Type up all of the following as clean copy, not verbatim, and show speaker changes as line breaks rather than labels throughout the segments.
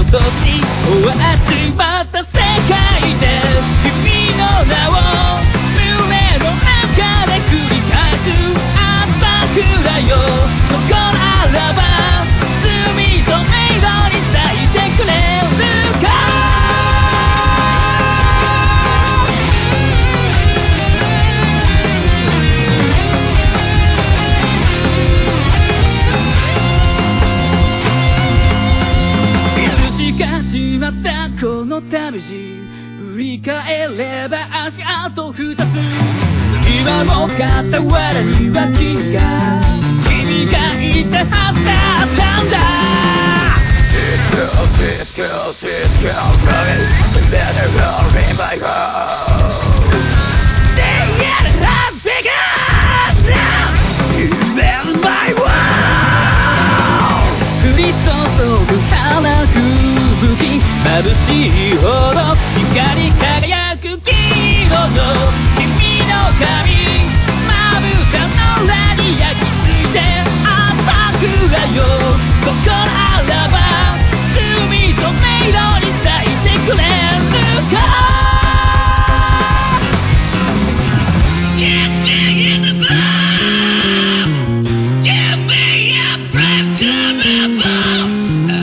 一つに終わっちまった世界で君の名を胸の中で繰り返す朝倉よここならば罪とメイドに咲いてくれるか始まったこの旅路振り返れば足跡二つ今も傍らには君がいたはずだったんだ It's girl, running the better girl in my heart They get it up, figure out You're in my world 降り注ぐ花吹雪眩しいほど光り輝く黄色の君の髪まぶたの裏に焼き付いて朝倉よここならば罪とメイドに咲いてくれるか Get me in the bar Get me a breath to my bone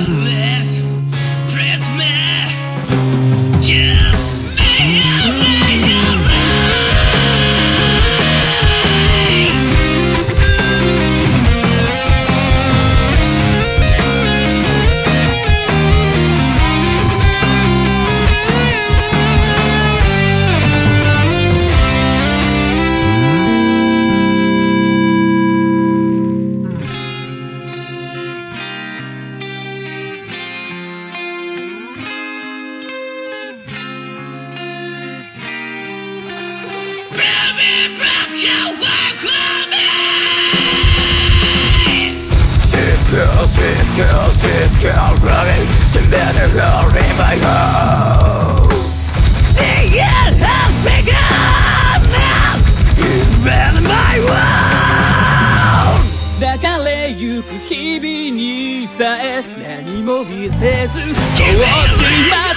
This girl running to better girl in my heart See it has begun now You're in my world 抱かれゆく日々にさえ何も見せず落ちま